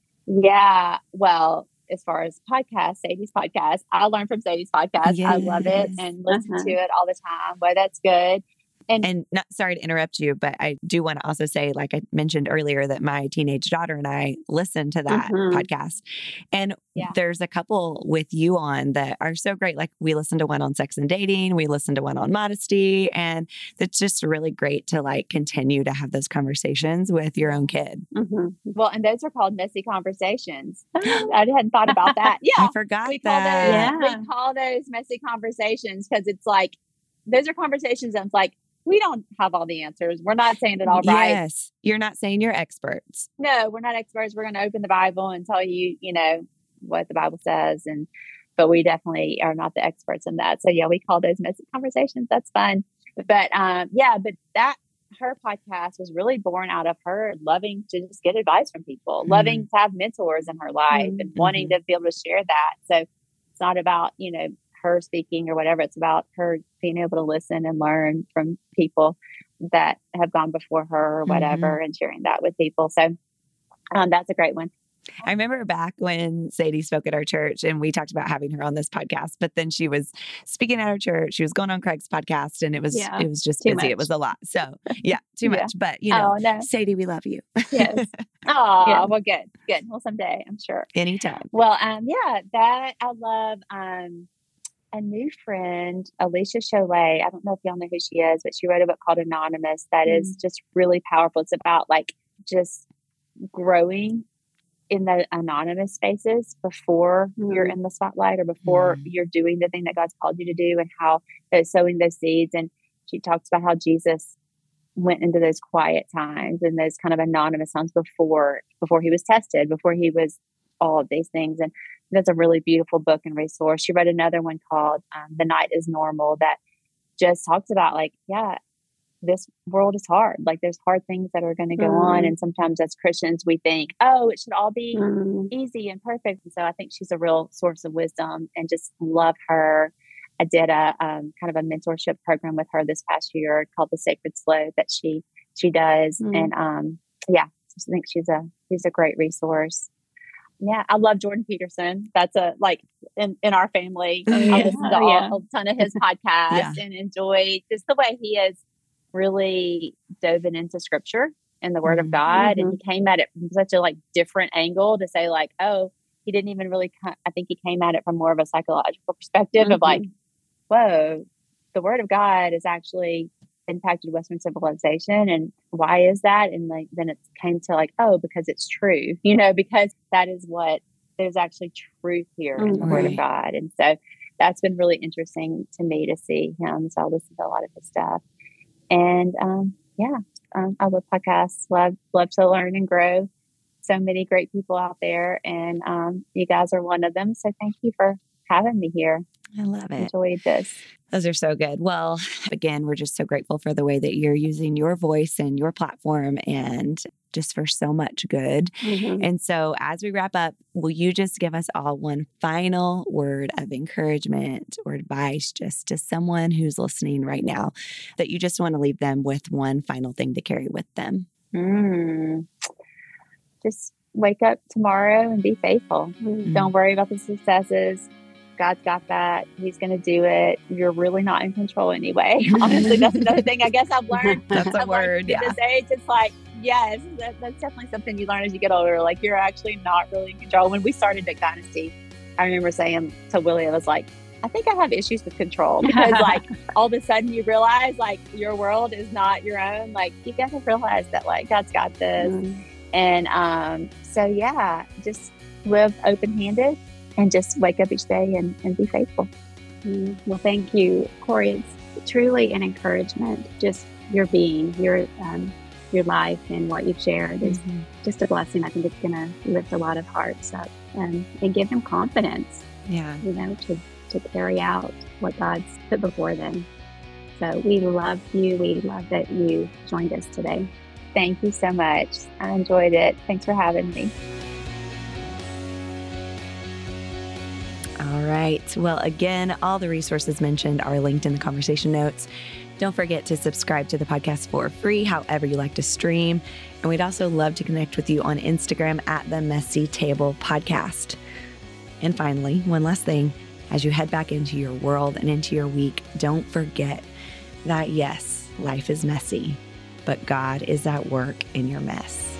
Yeah. Well, as far as podcasts, Sadie's podcast, I learn from Sadie's podcast. Yes. I love it and listen uh-huh. to it all the time. Well, that's good. And, and not sorry to interrupt you, but I do want to also say, like I mentioned earlier, that my teenage daughter and I listen to that mm-hmm. podcast. And yeah. there's a couple with you on that are so great. Like we listen to one on sex and dating. We listen to one on modesty. And it's just really great to like continue to have those conversations with your own kid. Mm-hmm. Well, and those are called messy conversations. I hadn't thought about that. Yeah. I forgot we that. Call those, yeah. We call those messy conversations because it's like, those are conversations and it's like, we don't have all the answers. We're not saying it all right. Yes. You're not saying you're experts. No, we're not experts. We're going to open the Bible and tell you, you know, what the Bible says. And, but we definitely are not the experts in that. So yeah, we call those messy conversations. That's fun. But um, yeah, but that, her podcast was really born out of her loving to just get advice from people, mm-hmm. loving to have mentors in her life mm-hmm. and wanting to be able to share that. So it's not about, you know, her speaking or whatever. It's about her being able to listen and learn from people that have gone before her or whatever mm-hmm. and sharing that with people. So um, that's a great one. I remember back when Sadie spoke at our church and we talked about having her on this podcast, but then she was speaking at our church. She was going on Craig's podcast and it was, Yeah, it was just too busy. much. It was a lot. So yeah, too Yeah. much, but you know, Oh, no. Sadie, we love you. Yes. Oh, Yeah. well, good, good. Well, someday, I'm sure. Anytime. Well, um, yeah, that I love. Um, a new friend, Alicia Cholet. I don't know if y'all know who she is, but she wrote a book called Anonymous that Mm. is just really powerful. It's about like just growing in the anonymous spaces before Mm. you're in the spotlight or before Mm. you're doing the thing that God's called you to do, and how those sowing those seeds. And she talks about how Jesus went into those quiet times and those kind of anonymous times before before he was tested, before he was all of these things. And that's a really beautiful book and resource. She wrote another one called um, The Night is Normal that just talks about like, yeah, this world is hard. Like there's hard things that are going to go Mm. on. And sometimes as Christians, we think, oh, it should all be Mm. easy and perfect. And so I think she's a real source of wisdom and just love her. I did a um, kind of a mentorship program with her this past year called The Sacred Slow that she, she does. Mm. And um, yeah, I think she's a, she's a great resource. Yeah, I love Jordan Peterson. That's a like in, in our family. Oh, I yeah. listen to Oh, all, yeah. a ton of his podcasts Yeah. and enjoy just the way he has really dove into scripture and the word Mhm. of God. Mhm. And he came at it from such a like different angle to say like, oh, he didn't even really, co- I think he came at it from more of a psychological perspective of like, whoa, the word of God has actually impacted Western civilization. And why is that? And like, then it came to like, oh, because it's true, you know, because that is what there's actually truth here in the word Right. of God. And so that's been really interesting to me to see him. So I listen to a lot of his stuff. And um, yeah, um, I love podcasts, love, love to learn and grow. So many great people out there. And um, you guys are one of them. So thank you for having me here. I love it. Enjoyed this. Those are so good. Well, again, we're just so grateful for the way that you're using your voice and your platform and just for so much good. Mhm. And so as we wrap up, will you just give us all one final word of encouragement or advice just to someone who's listening right now that you just want to leave them with one final thing to carry with them? Mm. Just wake up tomorrow and be faithful. Mm. Don't worry about the successes. God's got that. He's going to do it. You're really not in control anyway. Honestly, that's another thing I guess I've learned. That's a I've learned word, at yeah. this age. It's like, yes, that, that's definitely something you learn as you get older. Like you're actually not really in control. When we started Duck Dynasty, I remember saying to Willie, I was like, I think I have issues with control because like all of a sudden you realize like your world is not your own. Like you got to realize that like God's got this. Mm. And um, so, yeah, just live open-handed and just wake up each day and, and be faithful. Mm. Well, thank you, Corey. It's truly an encouragement. Just your being, your um, your life, and what you've shared is Mhm. just a blessing. I think it's going to lift a lot of hearts up and, and give them confidence, Yeah. you know, to, to carry out what God's put before them. So we love you. We love that you joined us today. Thank you so much. I enjoyed it. Thanks for having me. All right. Well, again, all the resources mentioned are linked in the conversation notes. Don't forget to subscribe to the podcast for free, however you like to stream. And we'd also love to connect with you on Instagram at the Messy Table Podcast. And finally, one last thing, as you head back into your world and into your week, don't forget that yes, life is messy, but God is at work in your mess.